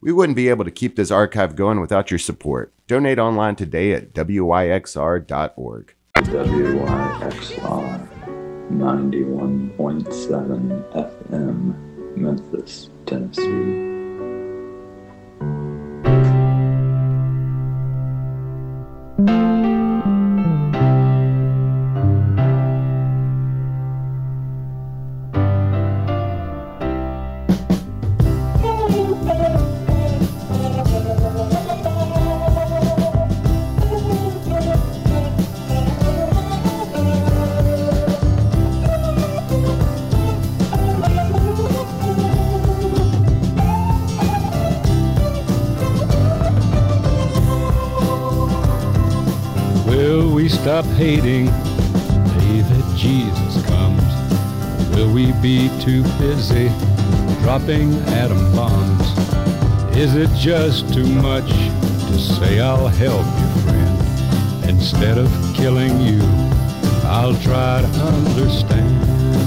We wouldn't be able to keep this archive going without your support. Donate online today at wyxr.org. WYXR 91.7 FM, Memphis, Tennessee. Stop hating the day that Jesus comes? Will we be too busy dropping atom bombs? Is it just too much to say I'll help you, friend? Instead of killing you, I'll try to understand.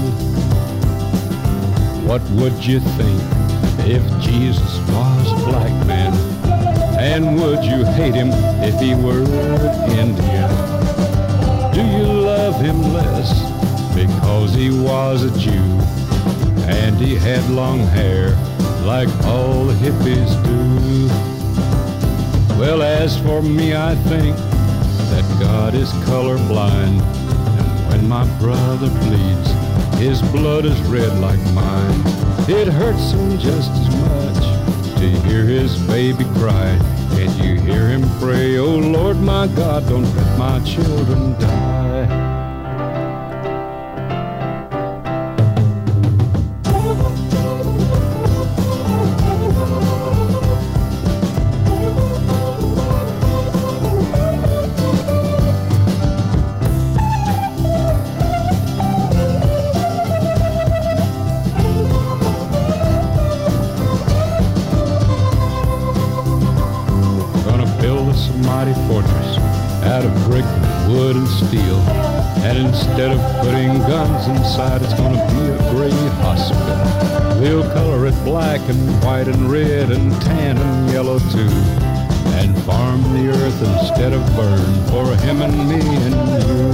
What would you think if Jesus was a black man? And would you hate him if he were Indian? Do you love him less because he was a Jew and he had long hair like all the hippies do? Well, as for me, I think that God is colorblind, and when my brother bleeds, his blood is red like mine. It hurts him just as much to hear his baby cry. Can't you hear him pray, oh Lord my God, don't let my children die? Fortress out of brick, wood, and steel. And instead of putting guns inside, it's gonna be a great hospital. We'll color it black and white and red and tan and yellow too, and farm the earth instead of burn for him and me and you.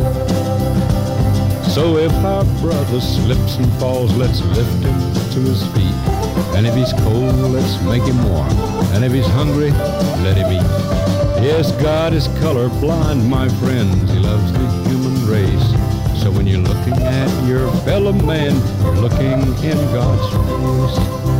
So if our brother slips and falls, let's lift him to his feet. And if he's cold, let's make him warm. And if he's hungry, let him eat. Yes, God is colorblind, my friends. He loves the human race. So when you're looking at your fellow man, you're looking in God's face.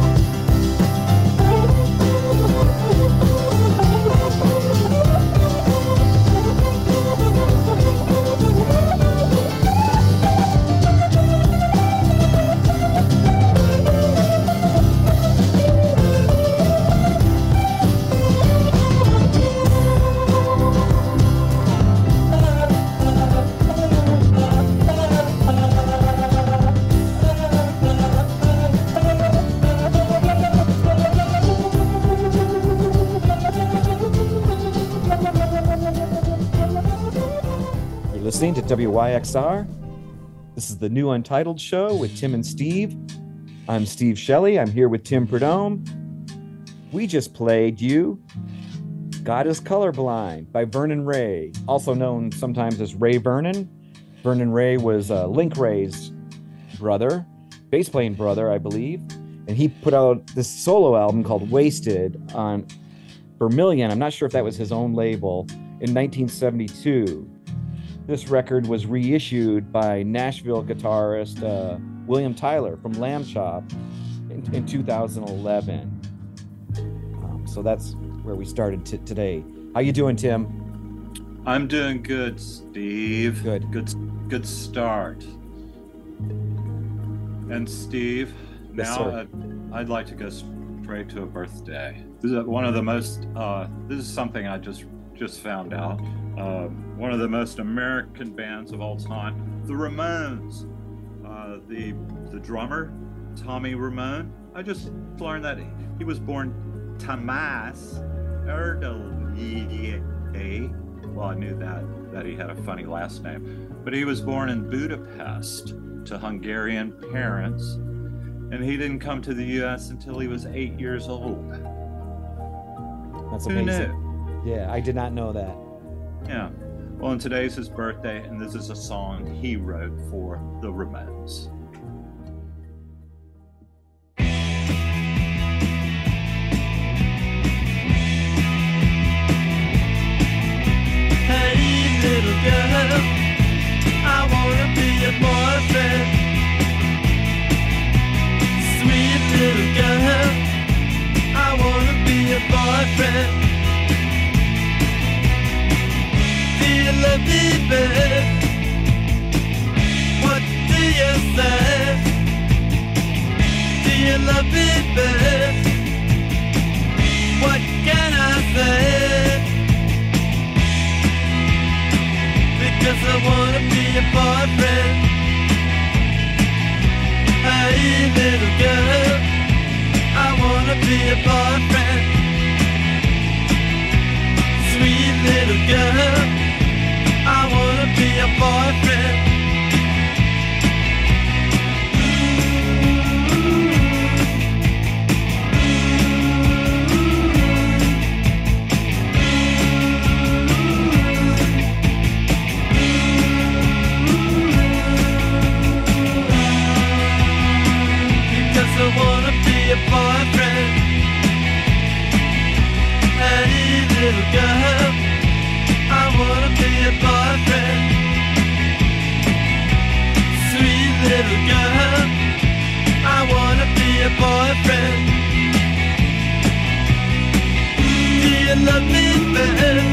Listening to WYXR. This is the new Untitled Show with Tim and Steve. I'm Steve Shelley. I'm here with Tim Perdome. We just played you God is Colorblind by Vernon Ray, also known sometimes as Ray Vernon. Vernon Ray was Link Ray's brother, bass playing brother, I believe. And he put out this solo album called Wasted on Vermilion. I'm not sure if that was his own label in 1972. This record was reissued by Nashville guitarist William Tyler from Lamb Chop in 2011. So that's where we started today. How you doing, Tim? I'm doing good, Steve. Good start. And Steve, Yes, now sir. I'd like to go straight to a birthday. This is one of the most. This is something I just found out. One of the most American bands of all time, the Ramones. The drummer, Tommy Ramone. I just learned that he was born Tomas Erdődy. Well, I knew that he had a funny last name, but he was born in Budapest to Hungarian parents, and he didn't come to the U.S. until he was 8 years old. That's Who amazing. knew? Yeah, I did not know that. Yeah. Well, and today's his birthday, and this is a song he wrote for the Ramones. Hey, little girl, I wanna be your boyfriend. Sweet little girl, I wanna be your boyfriend. Do you love me, babe? What do you say? Do you love me, babe? What can I say? Because I wanna be your boyfriend. Hey, little girl, I wanna be your boyfriend. Sweet little girl, I wanna be your boyfriend. Because I wanna be your boyfriend. Hey, little girl, I wanna be your boyfriend. Sweet little girl, I wanna be your boyfriend. Do you love me, babe?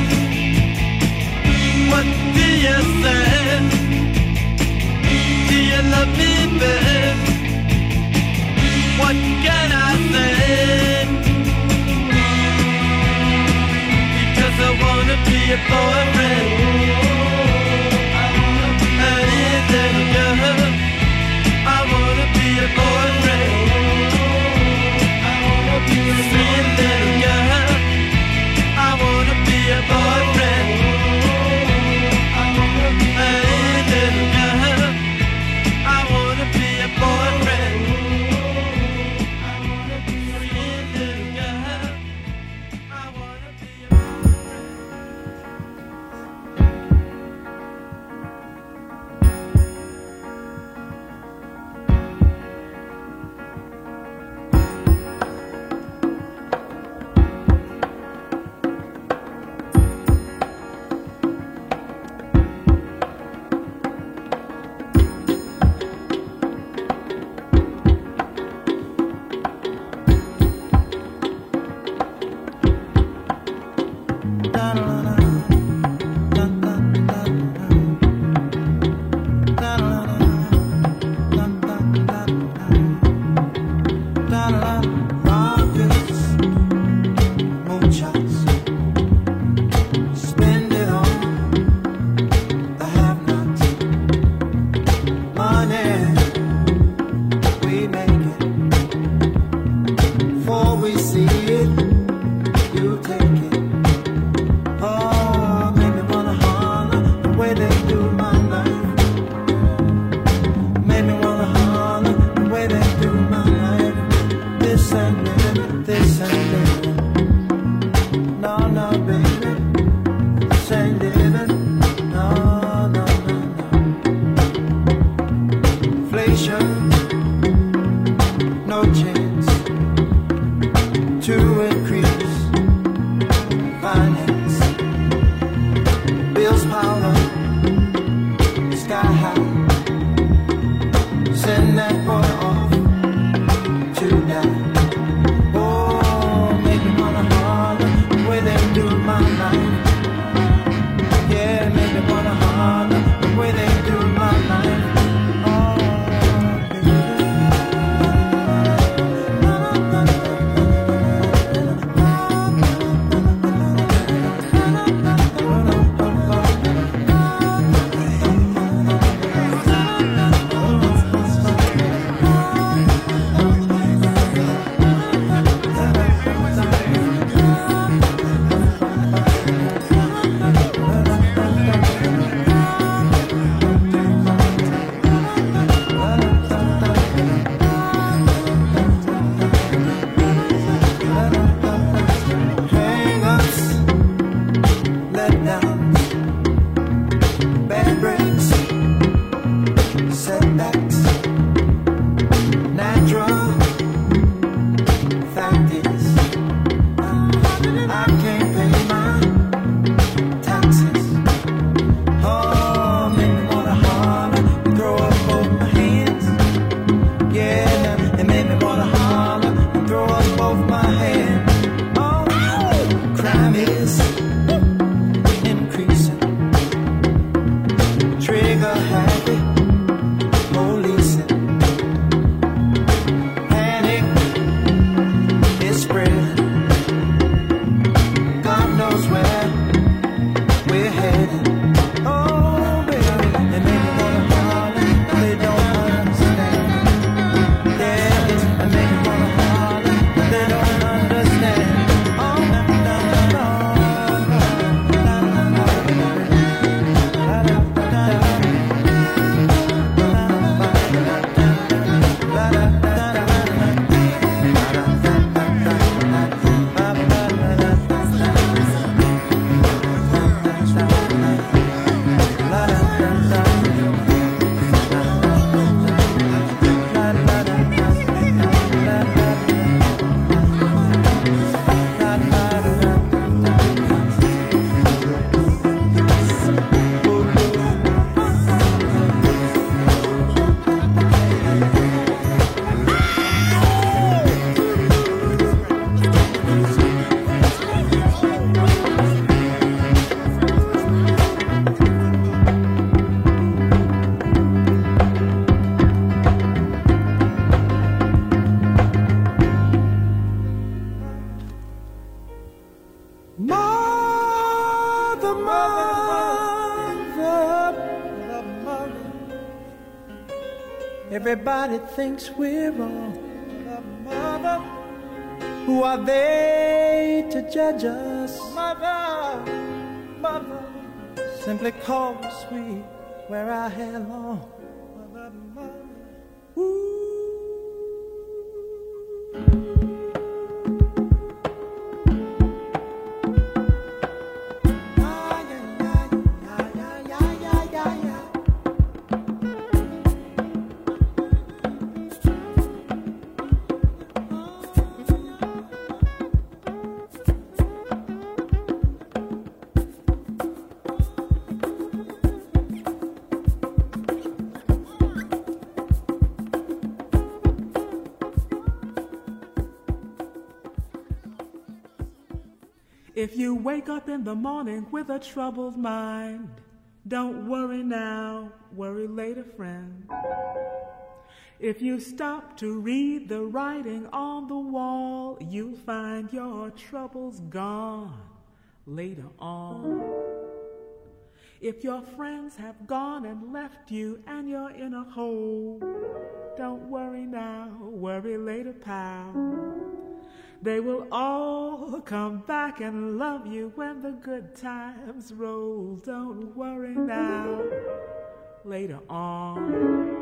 What do you say? Do you love me, babe? What can I say? Because I wanna be your boyfriend. Hey, little girl, I wanna be your boyfriend. Sweet little girl, I wanna be your boyfriend. Hey, little girl, I wanna be your boyfriend. Sweet little girl, I wanna be your boyfriend. Before we see it, you take it. Mother, mother, everybody thinks we're wrong. Mother, who are they to judge us? Mother, mother, simply cause we wear our hair long. Mother, mother, ooh. If you wake up in the morning with a troubled mind, don't worry now, worry later, friend. If you stop to read the writing on the wall, you'll find your troubles gone later on. If your friends have gone and left you and you're in a hole, don't worry now, worry later, pal. They will all come back and love you when the good times roll. Don't worry now, later on.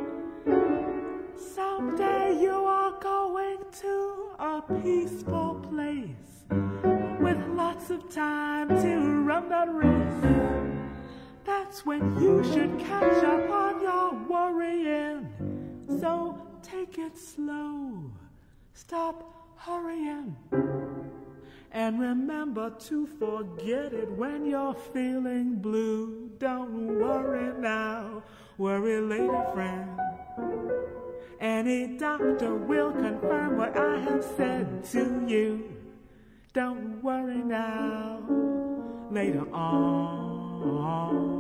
Someday you are going to a peaceful place with lots of time to run that race. That's when you should catch up on your worrying. So take it slow, stop hurrying, and remember to forget it when you're feeling blue. Don't worry now, worry later, friend. Any doctor will confirm what I have said to you. Don't worry now, later on.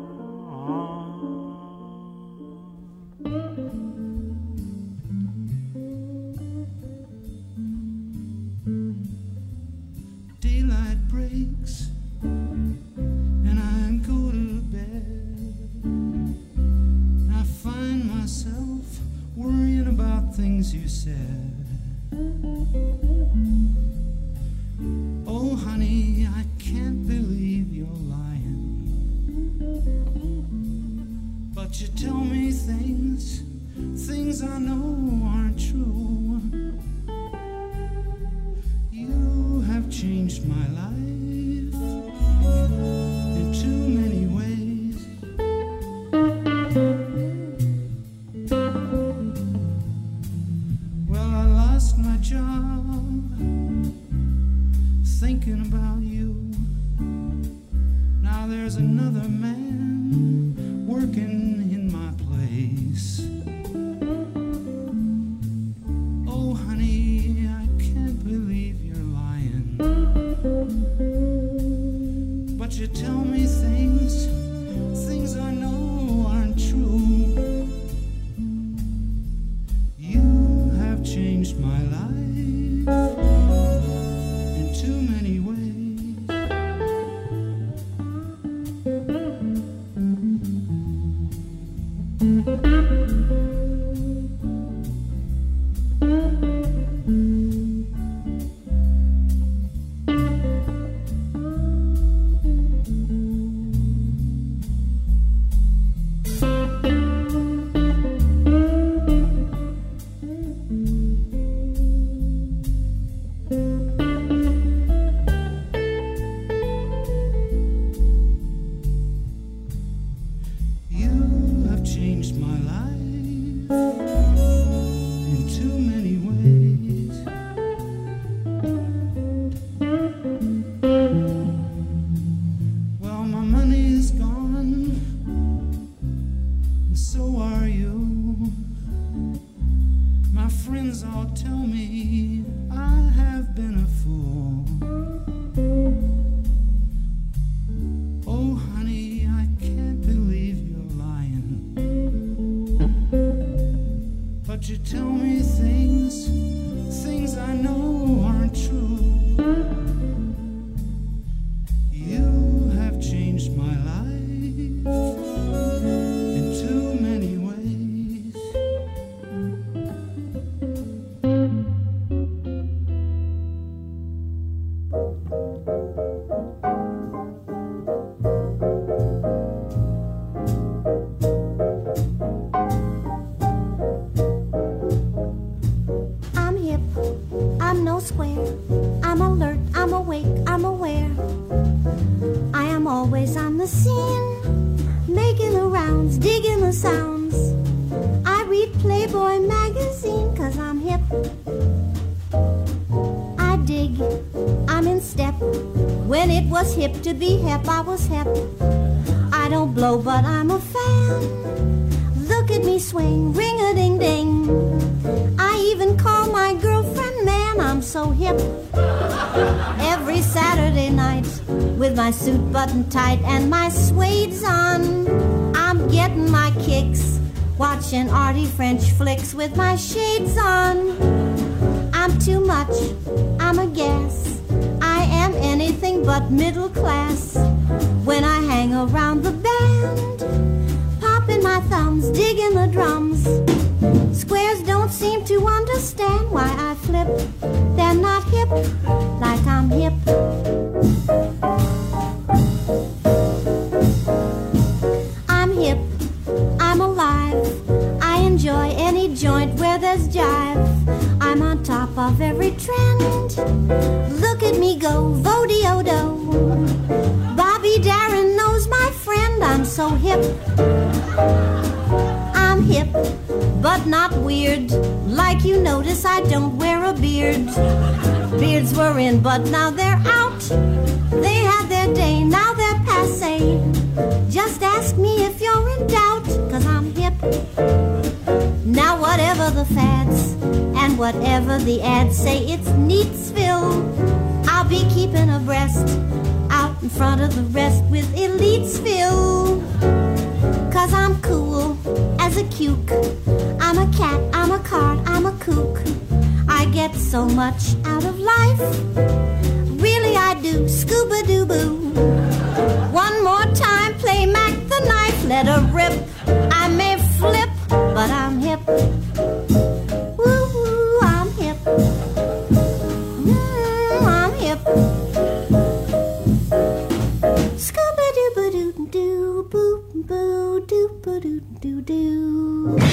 Daylight breaks and I go to bed. I find myself worrying about things you said. Oh honey, I can't believe you're lying, but you tell me things I know aren't true. You have changed my life in too many ways. Well, I lost my job thinking about you. Now there's another man working in my place. Oh honey, I can't believe you're lying, but you tell me things I know aren't true. You have changed my life in too many ways. sounds, digging the sounds. I read Playboy magazine 'cause I'm hip. I dig, I'm in step. When it was hip to be hip, I was hip. I don't blow, but I'm a fan. Look at me swing, ring-a-ding-ding. I even call my girlfriend man, I'm so hip. Every Saturday night, with my suit buttoned tight and my suede's on, I'm getting my kicks, watching arty French flicks with my shades on. I'm too much, I'm a gas. I am anything but middle class. When I hang around the band, popping my thumbs, digging the drums. Squares don't seem to understand why I flip. They're not hip like I'm hip. I'm hip, I'm alive. I enjoy any joint where there's jive. I'm on top of every trend. Look at me go, vo-de-o-do. Bobby Darin knows my friend. I'm so hip. I'm hip, but not weird. Like you notice, I don't wear a beard. Beards were in, but now they're out. They had their day, now they're passé. Just ask me if you're in doubt, 'cause I'm hip. Now whatever the fads and whatever the ads say, it's Neatsville. I'll be keeping abreast, out in front of the rest with Elitesville. 'Cause I'm cool as a cuke. I'm a cat, I'm a card, I'm a kook. I get so much out of life. Really I do, scuba-doo-boo. One more time, play Mac the knife, let her rip. I may flip, but I'm hip. Woo-woo, I'm hip. I'm hip. Scuba-doo-ba-doo-doo, boo-boo, doo-ba-doo-doo-doo.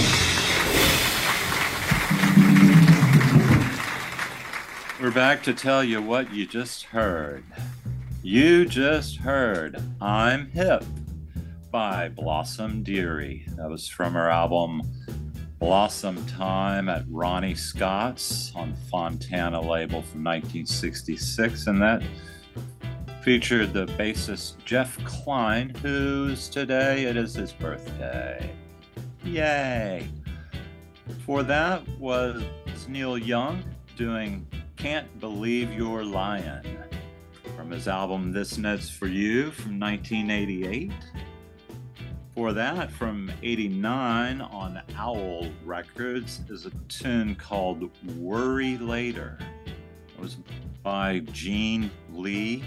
We're back to tell you what you just heard. You just heard I'm Hip by Blossom Dearie. That was from her album Blossom Time at Ronnie Scott's on Fontana label from 1966, and that featured the bassist Jeff Klein, who's today, it is his birthday. Yay! For that was Neil Young doing Can't Believe You're Lying from his album This Note's For You from 1988. For that, from 89 on Owl Records, is a tune called Worry Later. It was by Gene Lee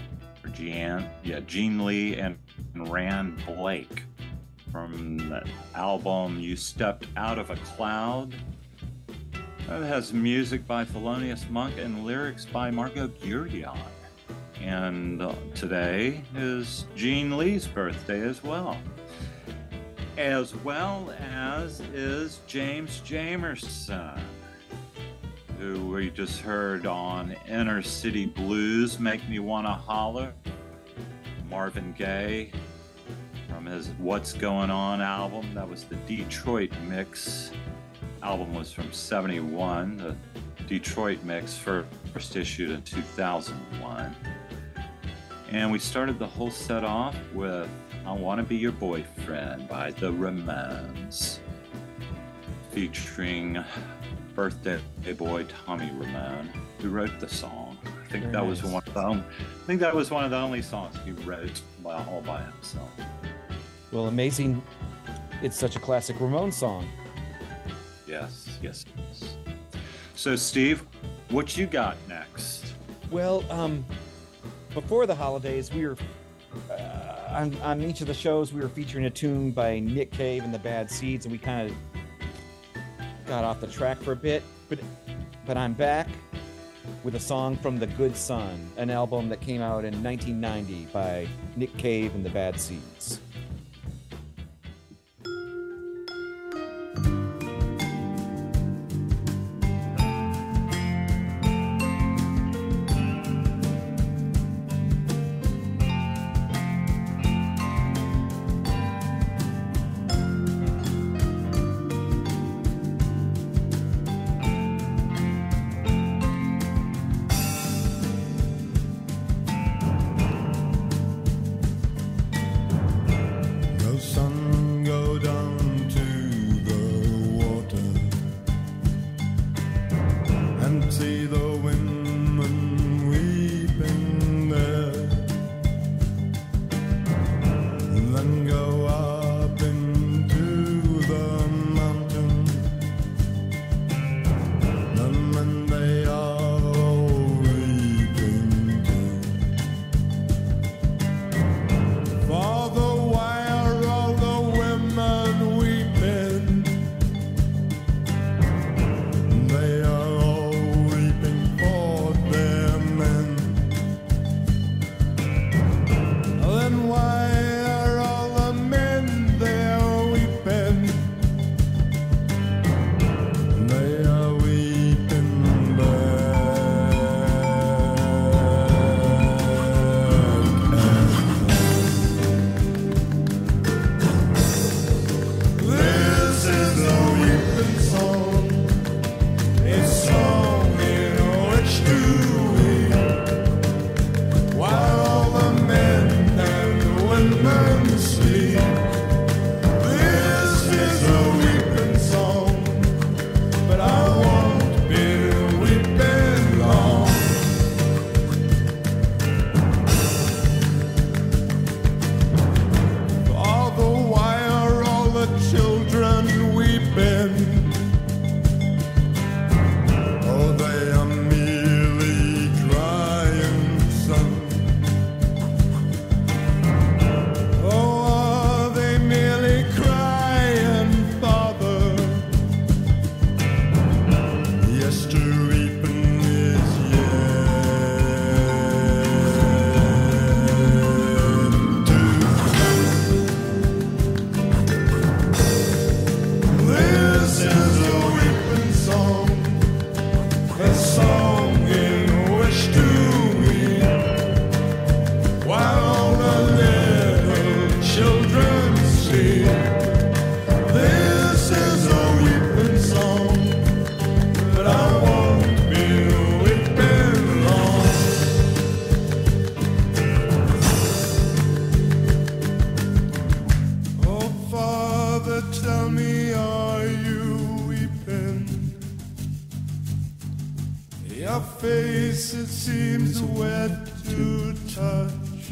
and Rand Blake from the album You Stepped Out of a Cloud. It has music by Thelonious Monk and lyrics by Margot Gurion. And today is Gene Lee's birthday as well as is James Jamerson, who we just heard on Inner City Blues, Make Me Wanna Holler. Marvin Gaye from his What's Going On album. That was the Detroit Mix. Album was from 71. The Detroit Mix first issued in 2001. And we started the whole set off with I Wanna Be Your Boyfriend by the Ramones, featuring birthday boy Tommy Ramone, who wrote the song. I think that was one of the only songs he wrote all by himself. Well, amazing. It's such a classic Ramones song. Yes. So, Steve, what you got next? Well, before the holidays, we were on each of the shows we were featuring a tune by Nick Cave and the Bad Seeds, and we kind of got off the track for a bit. But I'm back with a song from The Good Son, an album that came out in 1990 by Nick Cave and the Bad Seeds. seems wet to touch.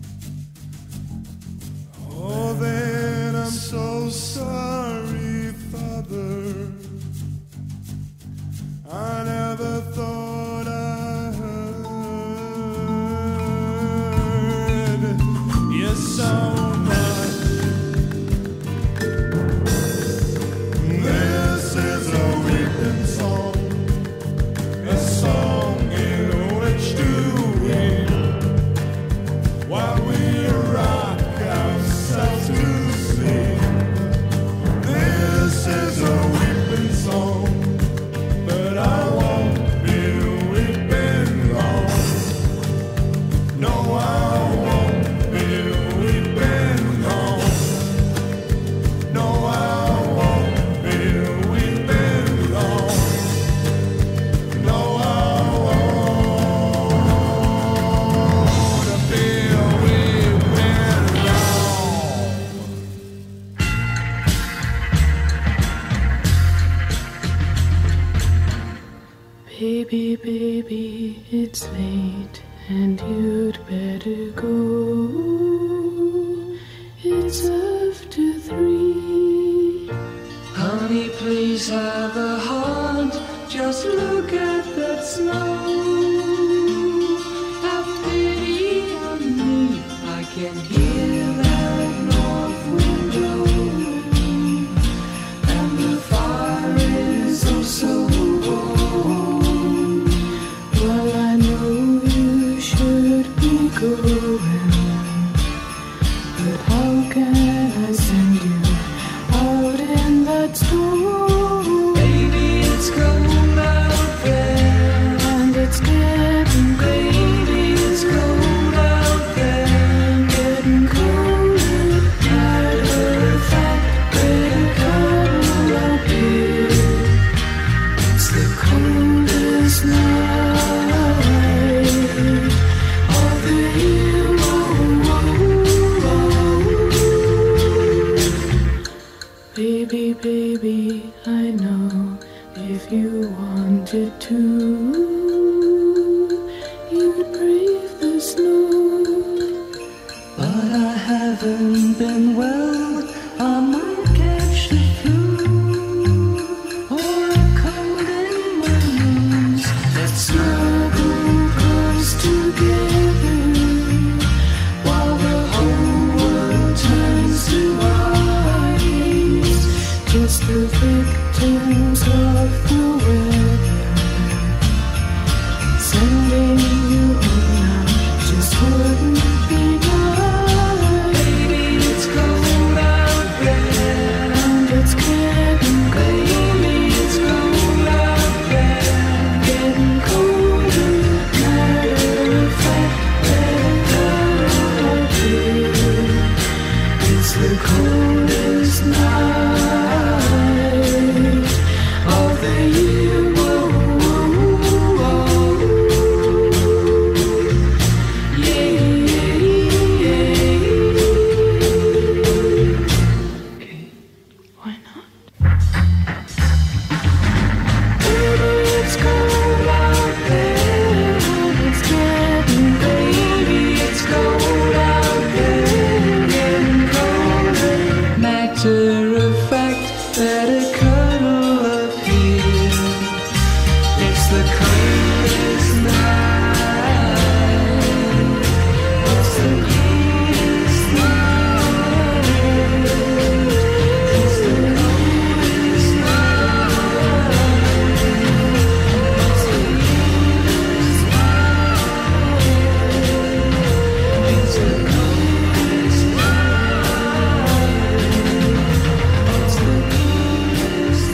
Oh, then I'm so sorry, Father. I never thought I heard you so much. This is a weeping song, a song in which to weep while we rock ourselves to sleep. This is a weeping song, but I won't be weeping long. No, I won't be weeping long. No, I won't be weeping long. No, I won't be weeping long. Baby, baby, it's late and you'd better go. It's after 3. Honey, please have a heart. Just look at that snow. Have pity on me. I can hear that north wind blowing, and the fire is oh so warm. Well, I know you should be going, but how can I send you out in that storm? Baby, it's cold out there, and it's getting baby, it's cold out there, getting colder. Matter of fact, better cuddle up here. It's the coldest night of the year. Baby, baby, I know if you wanted to, you'd brave the snow. But I haven't been well. I might catch the flu or a cold in my nose. Let's snuggle close together while the whole world turns to ice. Kiss the victims of the weather. Sending you home now just wouldn't be nice. Baby, it's cold out there, and it's getting baby, it's cold out there, getting colder. Matter of fact, better cuddle up here. It's the coldest night of the year. Whoa, whoa, whoa. Yeah, yeah, yeah. Okay, why not? Baby, it's cold out there, and it's getting baby, it's cold out there, getting colder. Matter of fact, better cuddle up here. It's the coldest night. It's the coldest night. It's the coldest night. It's the coldest night. It's the coldest night. It's the coldest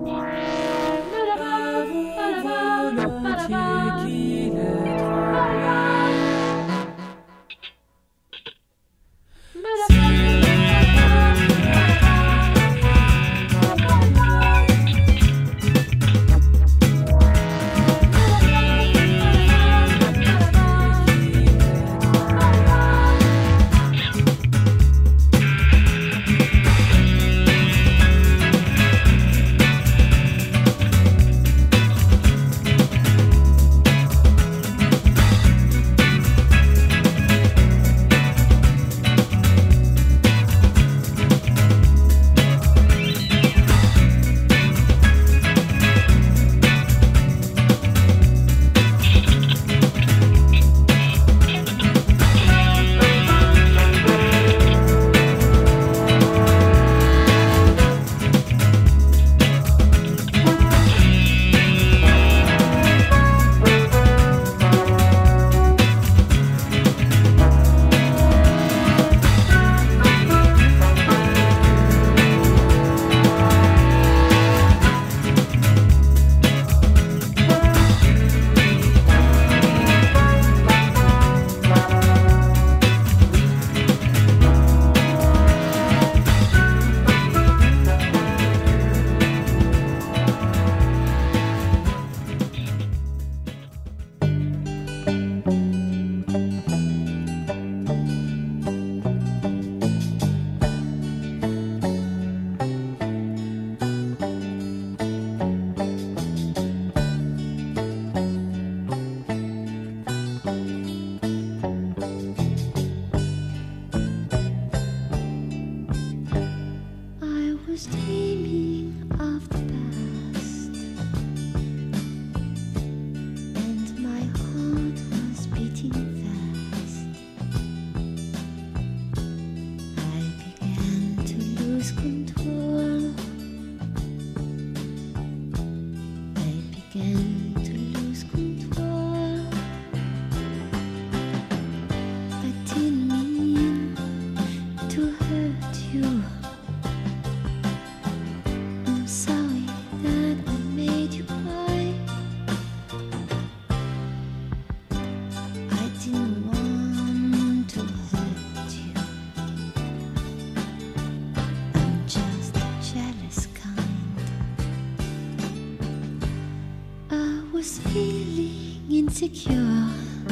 insecure.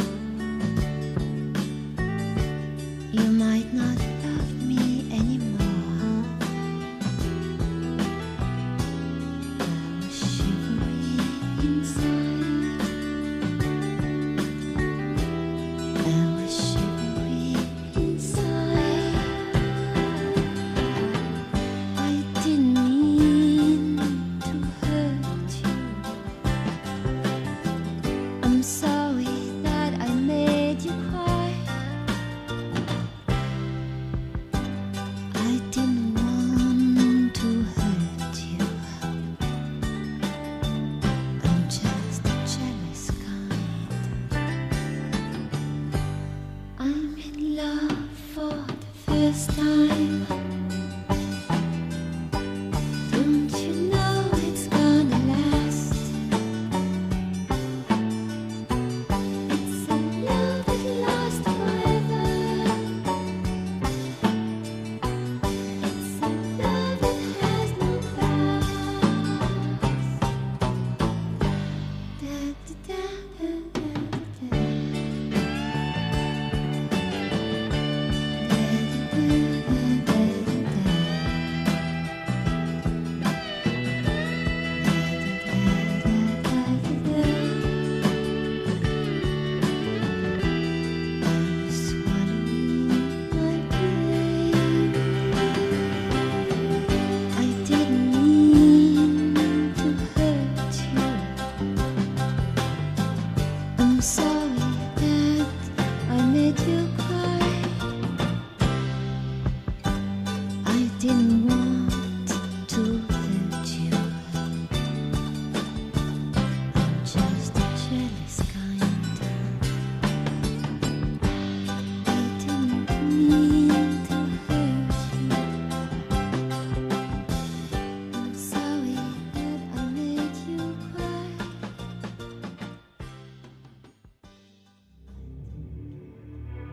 You might not love me anymore. I was shivering inside. I was shivering inside. I didn't mean to hurt you. I'm sorry that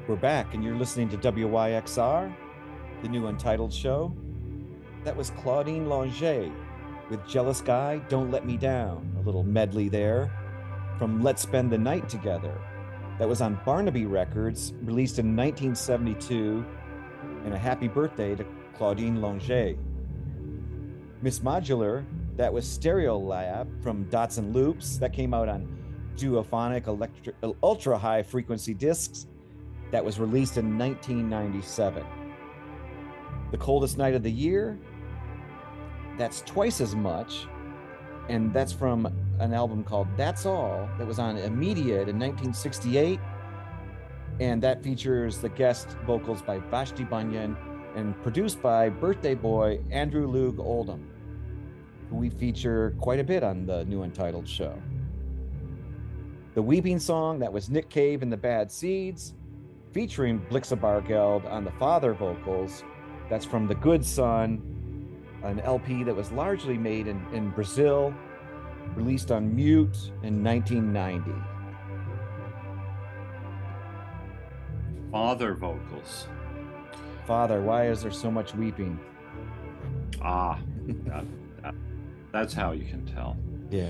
We're back, and you're listening to WYXR, the new Untitled show. That was Claudine Longet with Jealous Guy, Don't Let Me Down. A little medley there from Let's Spend the Night Together. That was on Barnaby Records, released in 1972. And a happy birthday to Claudine Longet. Miss Modular, that was Stereo Lab from Dots and Loops. That came out on Duophonic ultra high frequency discs. That was released in 1997. The Coldest Night of the Year, that's twice as much. And that's from an album called That's All that was on Immediate in 1968. And that features the guest vocals by Vashti Bunyan and produced by birthday boy Andrew Loog Oldham, who we feature quite a bit on the new Untitled show. The Weeping Song, that was Nick Cave and the Bad Seeds, featuring Blixa Bargeld on the father vocals. That's from The Good Son, an LP that was largely made in Brazil, released on Mute in 1990. Father vocals. Father, why is there so much weeping? That's how you can tell. Yeah.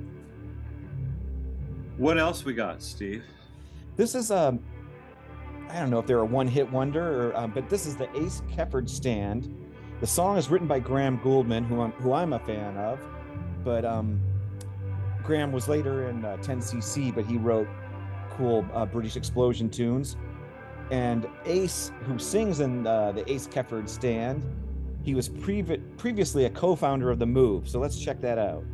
What else we got, Steve? This is I don't know if they're a one-hit wonder, or, but this is the Ace Kefford Stand. The song is written by Graham Gouldman, who I'm a fan of, but Graham was later in 10cc, but he wrote cool British explosion tunes. And Ace, who sings in the Ace Kefford Stand, he was previously a co-founder of The Move. So let's check that out.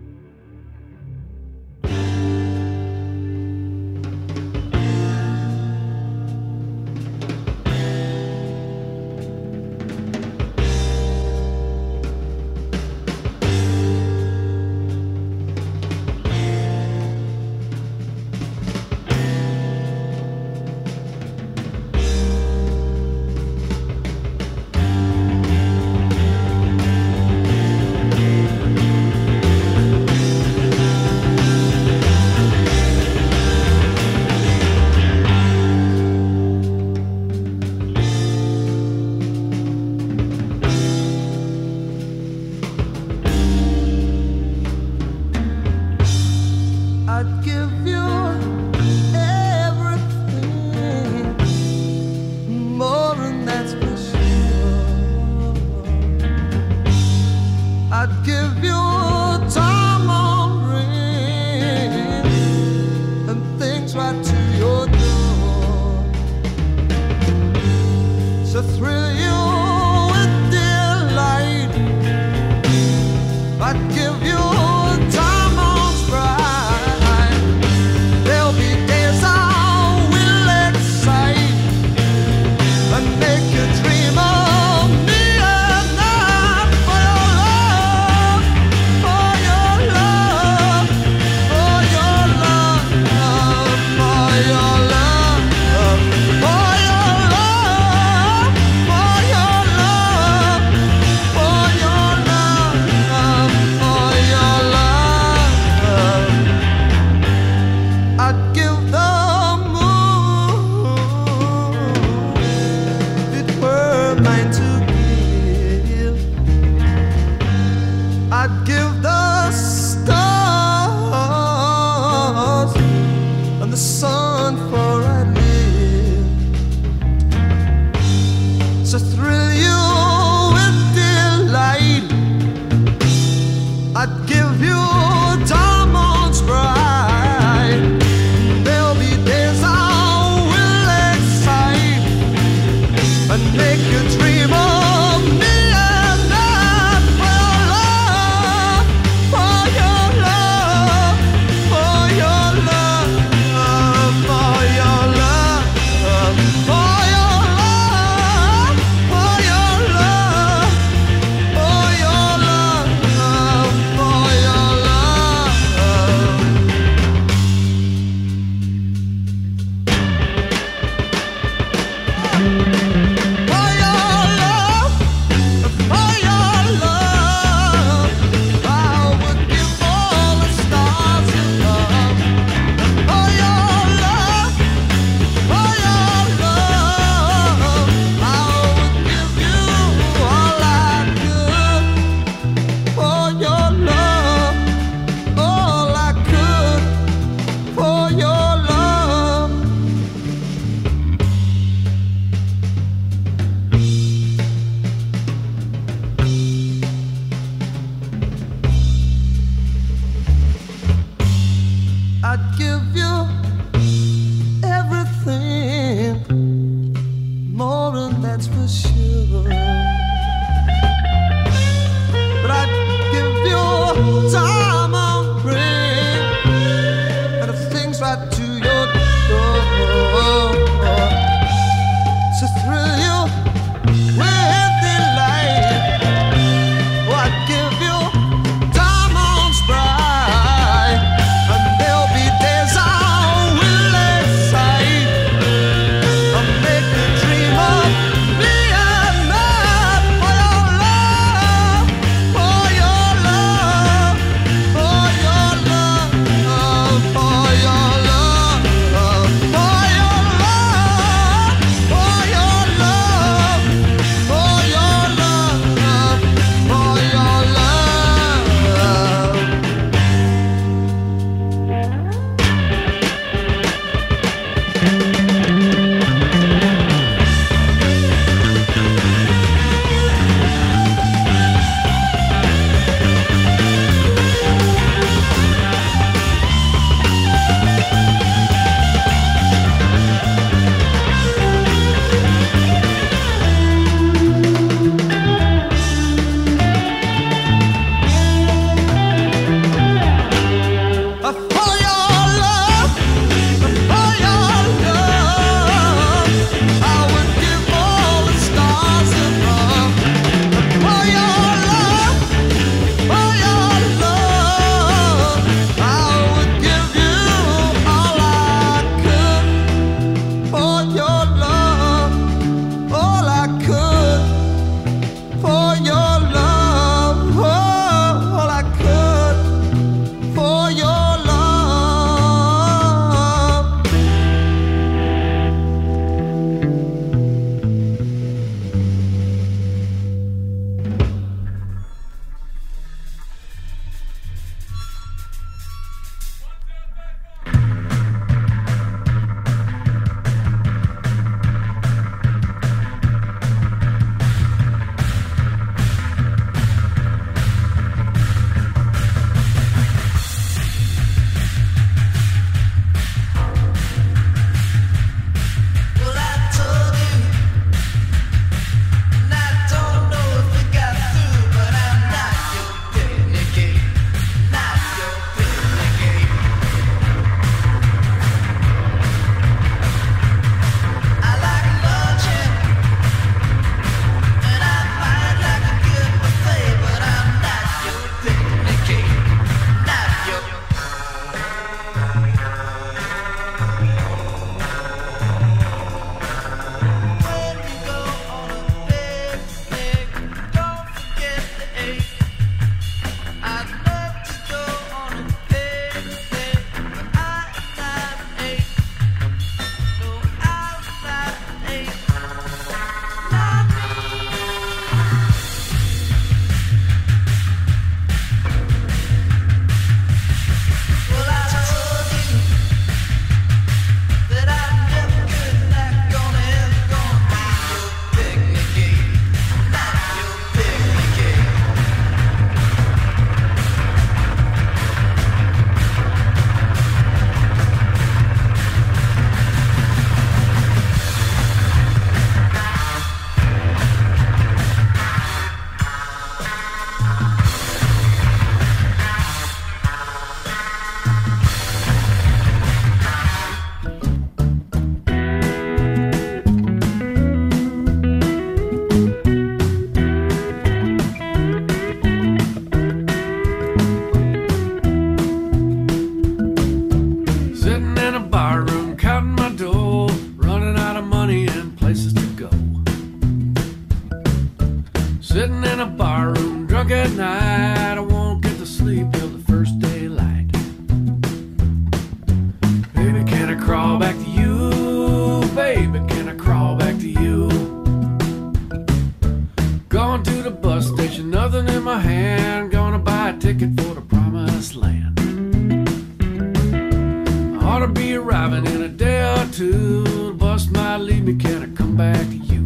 arriving in a day or two. The bus might leave me, can I come back to you?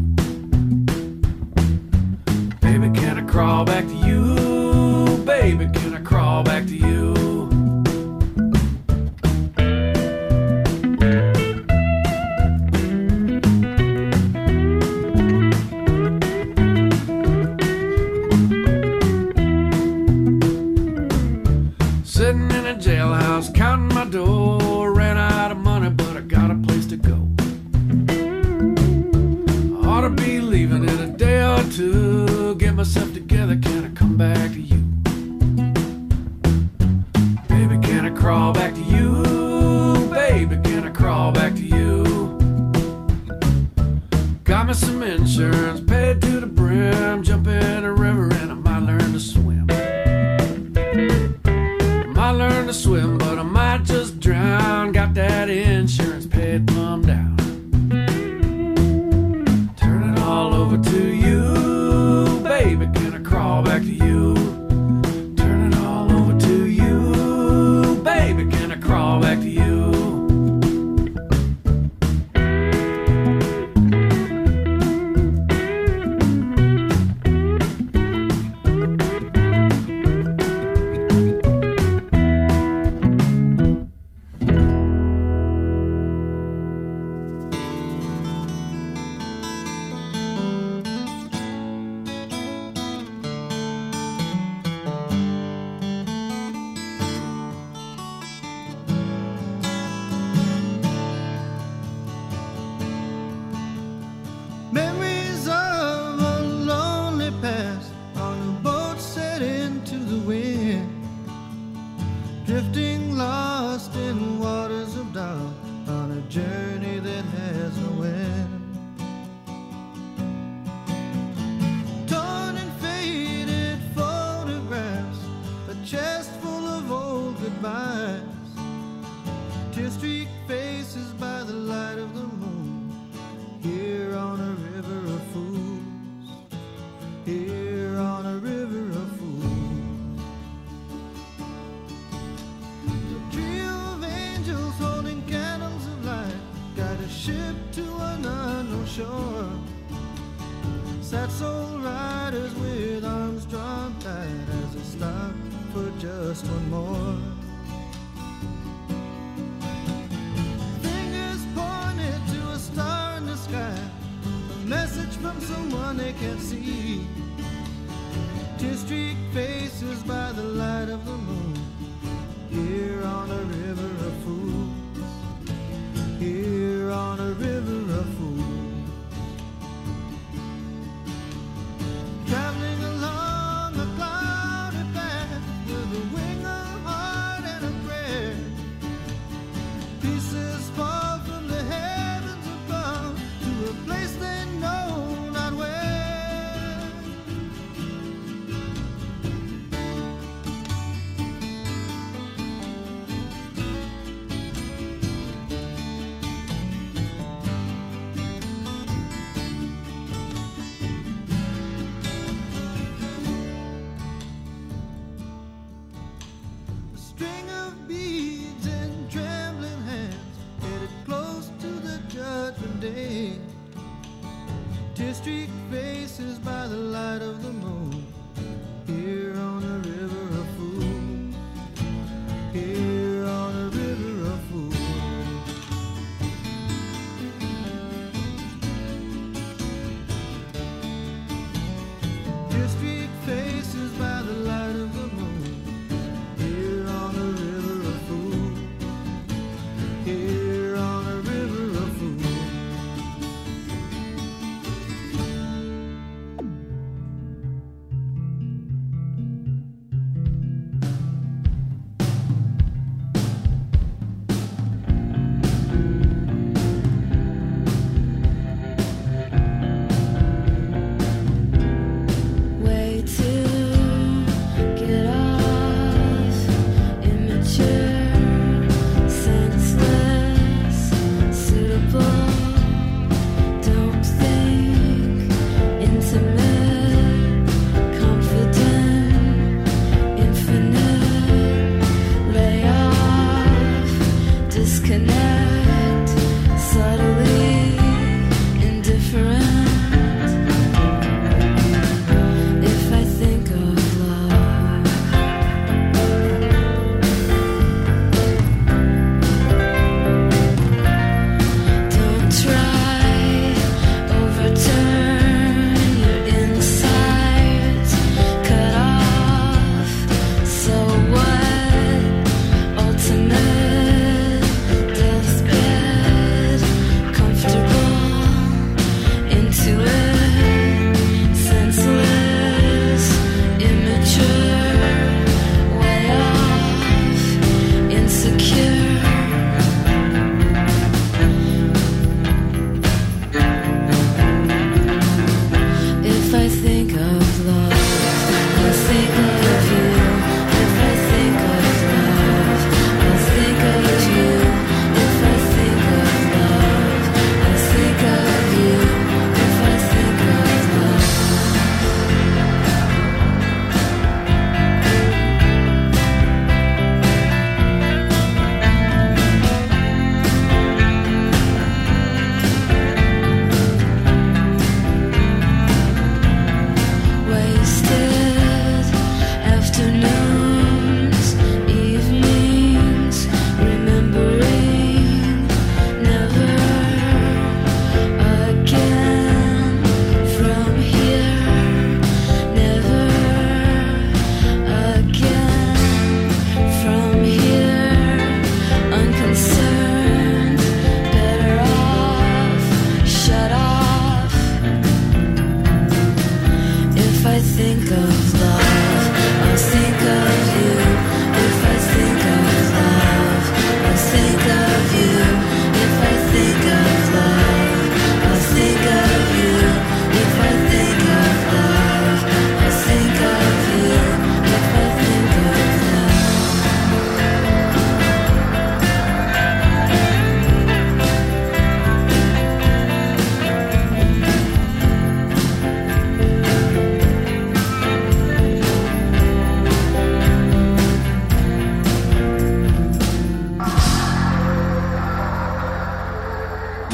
Baby, can I crawl back to you? Baby, can I crawl back to you? Sitting in a jailhouse, counting my dough. Ran out of money, but I got a place to go. Ought to be leaving in a day or two. Get myself together, can I come back to you? Baby, can I crawl back to you? Baby, can I crawl back to you? Got me some insurance, paid to the brim. Jump in a river and I might learn to swim. I learn to swim, but I might just drown. Got that insurance paid plumb down. Turn it all over to you, baby, can I crawl back to you? Turn it all over to you, baby, can I crawl back to you? Memories of a lonely past on a boat set into the wind, drifting lost in waters of doubt on a journey that has no end. Torn and faded photographs, a chest full of old goodbyes, tear-streaked faces by the light of the moon, here on a river of fools, here on a river of fools. A trio of angels holding candles of light guide a ship to an unknown shore. Sad soul riders with arms drawn tight as they stop for just one more. Fingers pointed to a star in the sky, a message from someone they can't see. Tear-streaked faces by the light of the moon, here on a river of fools, here on a river of fools. Traveling along a cloudy path with a wing, a heart, and a prayer. Pieces fall from the heavens above to a place they know not where. A string of beads and trembling hands headed close to the judgment day. Tear-streaked faces by the light of the moon, here on a river of fools, here on a river of fools. Tear-streaked faces by the light of the moon, here on a river of fools, here on a river of fools.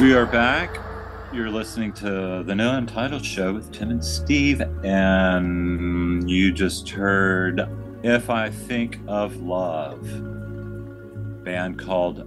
We are back. You're listening to the New Untitled Show with Tim and Steve, and you just heard If I Think of Love, band called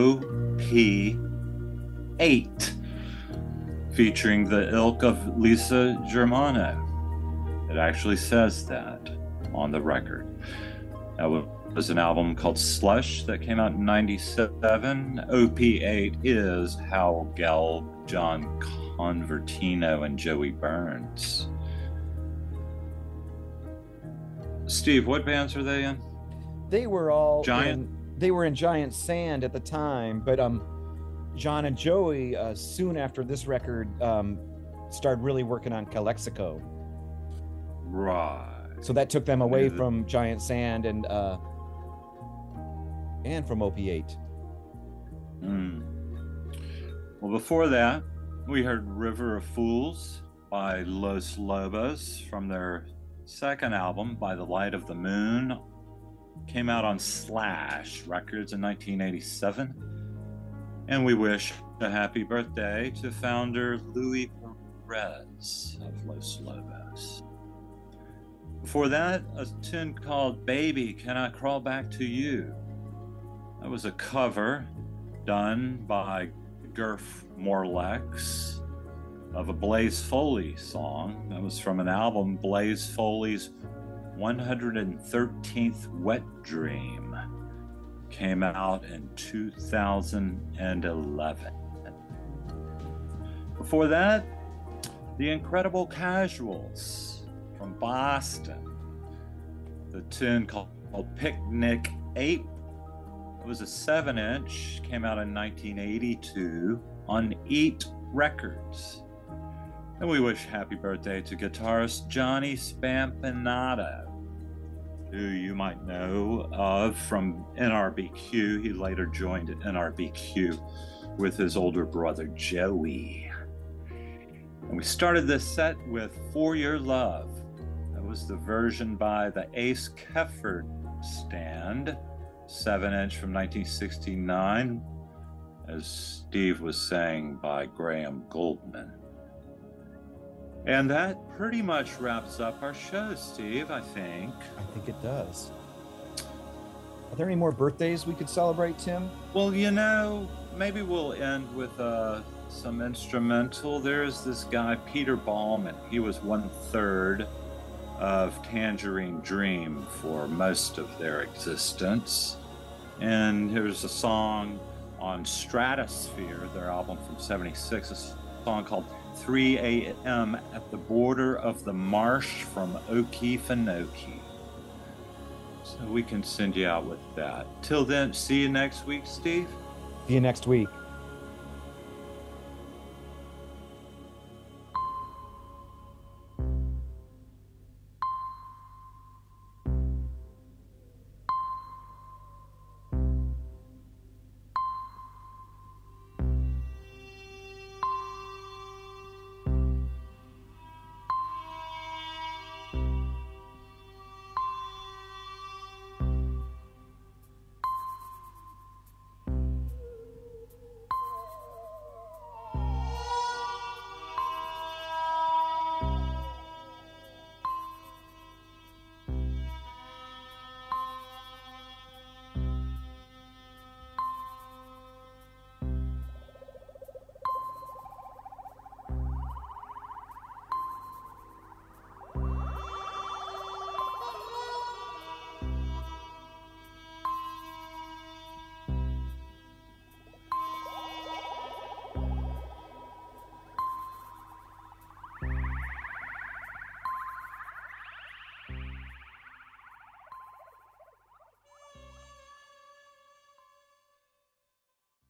OP8, featuring the ilk of Lisa Germano. It actually says that on the record. That was an album called Slush that came out in 97. OP8 is Hal Gelb, John Convertino, and Joey Burns. Steve, what bands are they in? They were all Giant? They were in Giant Sand at the time, but John and Joey soon after this record started really working on Calexico. Right. So that took them away from Giant Sand and from OP8. Well, before that, we heard River of Fools by Los Lobos from their second album, By the Light of the Moon. Came out on Slash Records in 1987. And we wish a happy birthday to founder Louis Perez of Los Lobos. Before that, a tune called Baby, Can I Crawl Back to You? That was a cover done by Gurf Morlex of a Blaze Foley song. That was from an album, Blaze Foley's 113th Wet Dream. Came out in 2011. Before that, The Incredible Casuals from Boston. The tune called Picnic Ape. It was a 7-inch, came out in 1982 on Eat Records. And we wish happy birthday to guitarist Johnny Spampinato, who you might know of from NRBQ. He later joined NRBQ with his older brother Joey. And we started this set with For Your Love. That was the version by the Ace Kefford Stand, 7-inch from 1969, as Steve was saying, by Graham Goldman. And that pretty much wraps up our show, Steve, I think. I think it does. Are there any more birthdays we could celebrate, Tim? Well, you know, maybe we'll end with some instrumental. There's this guy, Peter Ballman. He was 1/3 of Tangerine Dream for most of their existence. And here's a song on Stratosphere, their album from 76, a song called 3 a.m. at the Border of the Marsh from Okefenokee. So we can send you out with that. Till then, see you next week, Steve. See you next week.